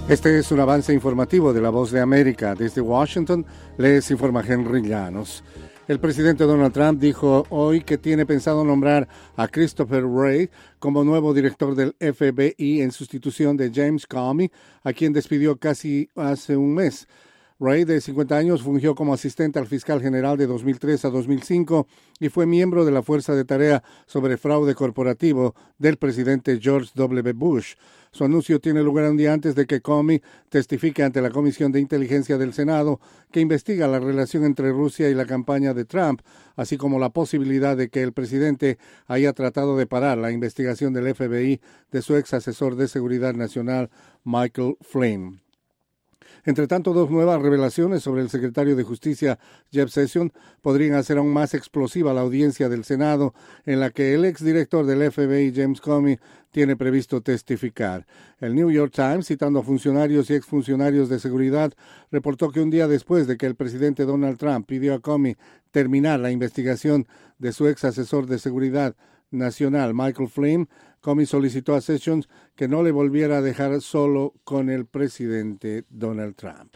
Este es un avance informativo de La Voz de América. Desde Washington les informa Henry Llanos. El presidente Donald Trump dijo hoy que tiene pensado nombrar a Christopher Wray como nuevo director del FBI en sustitución de James Comey, a quien despidió casi hace un mes. Wray, de 50 años, fungió como asistente al fiscal general de 2003 a 2005 y fue miembro de la Fuerza de Tarea sobre Fraude Corporativo del presidente George W. Bush. Su anuncio tiene lugar un día antes de que Comey testifique ante la Comisión de Inteligencia del Senado, que investiga la relación entre Rusia y la campaña de Trump, así como la posibilidad de que el presidente haya tratado de parar la investigación del FBI de su ex asesor de seguridad nacional, Michael Flynn. Entre tanto, dos nuevas revelaciones sobre el secretario de Justicia, Jeff Sessions, podrían hacer aún más explosiva la audiencia del Senado, en la que el exdirector del FBI, James Comey, tiene previsto testificar. El New York Times, citando a funcionarios y exfuncionarios de seguridad, reportó que un día después de que el presidente Donald Trump pidió a Comey terminar la investigación de su ex asesor de seguridad nacional, Michael Flynn, Comey solicitó a Sessions que no le volviera a dejar solo con el presidente Donald Trump.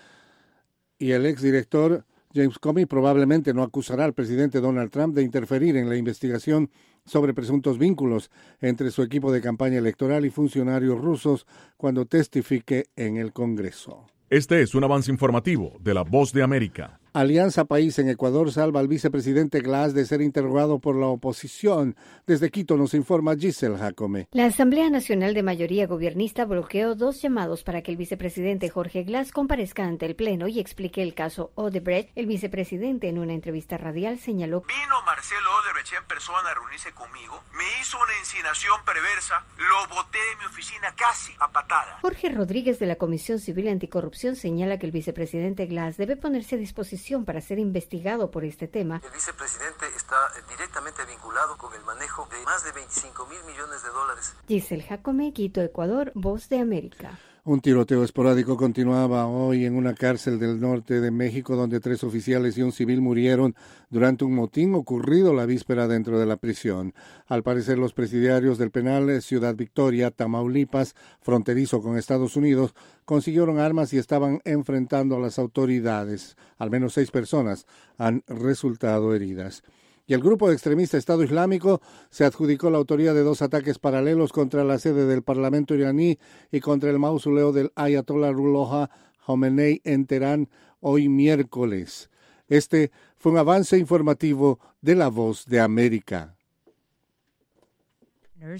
Y el exdirector James Comey probablemente no acusará al presidente Donald Trump de interferir en la investigación sobre presuntos vínculos entre su equipo de campaña electoral y funcionarios rusos cuando testifique en el Congreso. Este es un avance informativo de La Voz de América. Alianza País en Ecuador salva al vicepresidente Glass de ser interrogado por la oposición. Desde Quito nos informa Giselle Jacome. La Asamblea Nacional de Mayoría Gobernista bloqueó 2 llamados para que el vicepresidente Jorge Glass comparezca ante el Pleno y explique el caso Odebrecht. El vicepresidente, en una entrevista radial, señaló: Vino Marcelo Odebrecht en persona a reunirse conmigo, me hizo una insinuación perversa, lo boté de mi oficina casi a patadas. Jorge Rodríguez, de la Comisión Civil Anticorrupción, señala que el vicepresidente Glass debe ponerse a disposición para ser investigado por este tema. El vicepresidente está directamente vinculado con el manejo de más de 25,000 millones de dólares. Giselle Jacome, Quito, Ecuador, Voz de América. Un tiroteo esporádico continuaba hoy en una cárcel del norte de México, donde 3 oficiales y un civil murieron durante un motín ocurrido la víspera dentro de la prisión. Al parecer, los presidiarios del penal Ciudad Victoria, Tamaulipas, fronterizo con Estados Unidos, consiguieron armas y estaban enfrentando a las autoridades. Al menos 6 personas han resultado heridas. Y el grupo extremista Estado Islámico se adjudicó la autoría de 2 ataques paralelos contra la sede del Parlamento iraní y contra el mausoleo del Ayatollah Ruhollah Khomeini en Teherán hoy miércoles. Este fue un avance informativo de La Voz de América.